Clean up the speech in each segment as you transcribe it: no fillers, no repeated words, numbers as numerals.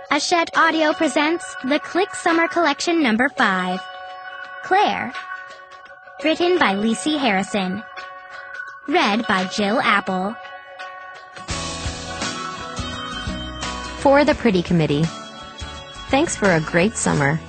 Hachette Audio presents The Click Summer Collection number 5. Claire. Written by Lisi Harrison. Read by Jill Apple. For the Pretty Committee. Thanks for a great summer.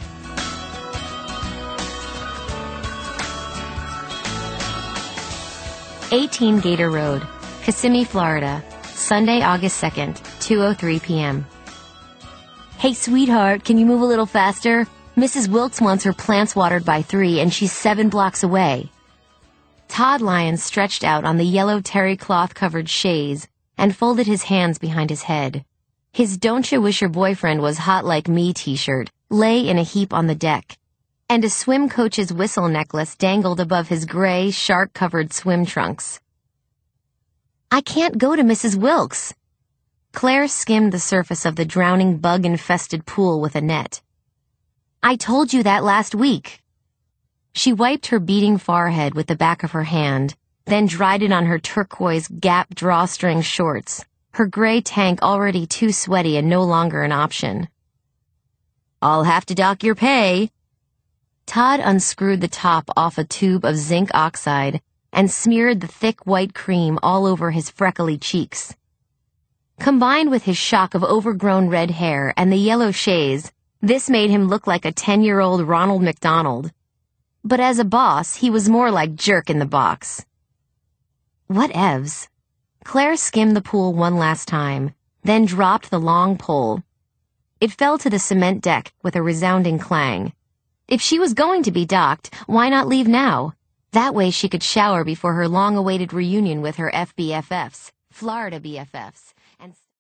"18 Gator Road, Kissimmee, Florida, Sunday, August 2nd, 2:03 p.m. Hey, sweetheart, can you move a little faster? Mrs. Wilkes wants her plants watered by 3, and she's 7 blocks away. Todd Lyons stretched out on the yellow terry cloth-covered chaise and folded his hands behind his head. His "Don't You Wish Your Boyfriend Was Hot Like Me" t-shirt lay in a heap on the deck, and a swim coach's whistle necklace dangled above his gray, shark-covered swim trunks. "I can't go to Mrs. Wilkes." Claire skimmed the surface of the drowning, bug-infested pool with a net. "I told you that last week." She wiped her beating forehead with the back of her hand, then dried it on her turquoise Gap drawstring shorts, her gray tank already too sweaty and no longer an option. "I'll have to dock your pay." Todd unscrewed the top off a tube of zinc oxide and smeared the thick white cream all over his freckly cheeks. Combined with his shock of overgrown red hair and the yellow chaise, this made him look like a 10-year-old Ronald McDonald. But as a boss, he was more like Jerk in the Box. Whatevs. Claire skimmed the pool one last time, then dropped the long pole. It fell to the cement deck with a resounding clang. If she was going to be docked, why not leave now? That way she could shower before her long-awaited reunion with her FBFFs, Florida BFFs.